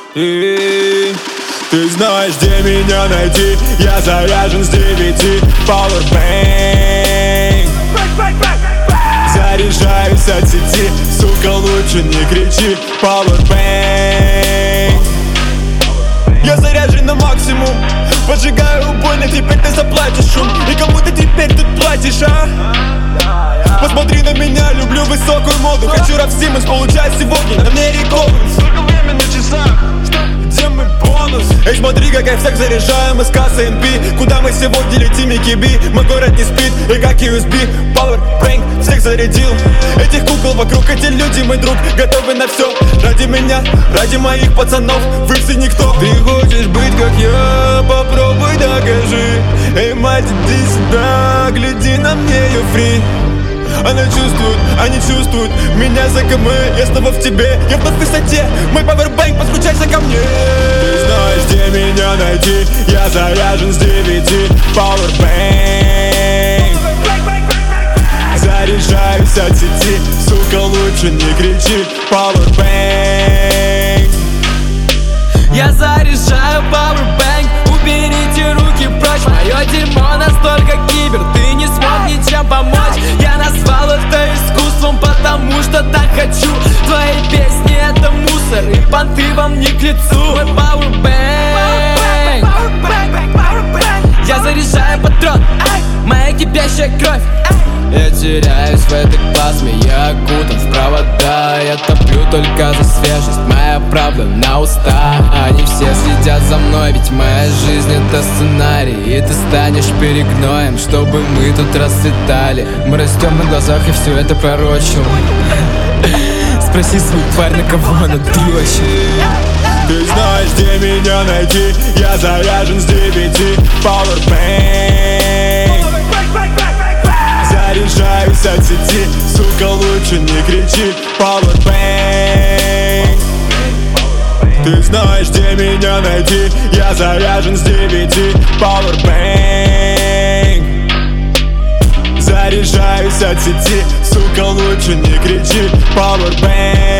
И ты знаешь, где меня найти. Я заряжен с 9. Powerbank. Заряжаюсь от сети, сука, лучше не кричи. Powerbank. Я заряжен на максимум, поджигаю больно, теперь ты заплатишь шум. И кому ты теперь тут платишь, а? Посмотри на меня, люблю высокую моду. Хочу рэп Симмонс, получаю сегодня на мне рекорд. Сколько время на часах? Где мой бонус? Эй, смотри, как я всех заряжаю, мы с кассы NP. Куда мы сегодня летим, EKB? Мой город не спит, и как USB. Powerbank всех зарядил. Этих кукол вокруг, эти люди, мой друг, готовы на все. Ради меня, ради моих пацанов, вы все никто. Ты хочешь быть как я? Попробуй докажи. Эй, мать, иди сюда, гляди на мне, you free. Она чувствует, они чувствуют меня за КМ. Я снова в тебе, я вновь в высоте. Мой пауэрбанк, подключайся ко мне. Ты знаешь, где меня найти. Я заряжен с 9. Powerbank. Заряжаюсь от сети, сука, лучше не кричи. Powerbank. Я заряжаю Powerbank. Уберите руки прочь. Мое дерьмо настолько кибер, ты не смог ничем помочь. Я назвал это искусством, потому что так хочу. Твои песни это мусор, и понты вам не к лицу. Мой Powerbank. Я заряжаю патрон, моя кипящая кровь. Я теряюсь в этой плазме, я окутан в провода. Я топлю только за свежесть, моя правда на устах. Они все следят за мной, ведь моя жизнь это сценарий. И ты станешь перегноем, чтобы мы тут расцветали. Мы растем на глазах и все это пророчим. Спроси своих парня, кого она дрочит. Ты знаешь, где меня найти. Я заряжен с 9. Powerbank. Заряжаюсь от сети, сука, лучше не кричи. Powerbank. Ты знаешь, где меня найти. Я заряжен с 9. Powerbank. Заряжаюсь от сети, сука, лучше не кричи. Powerbank.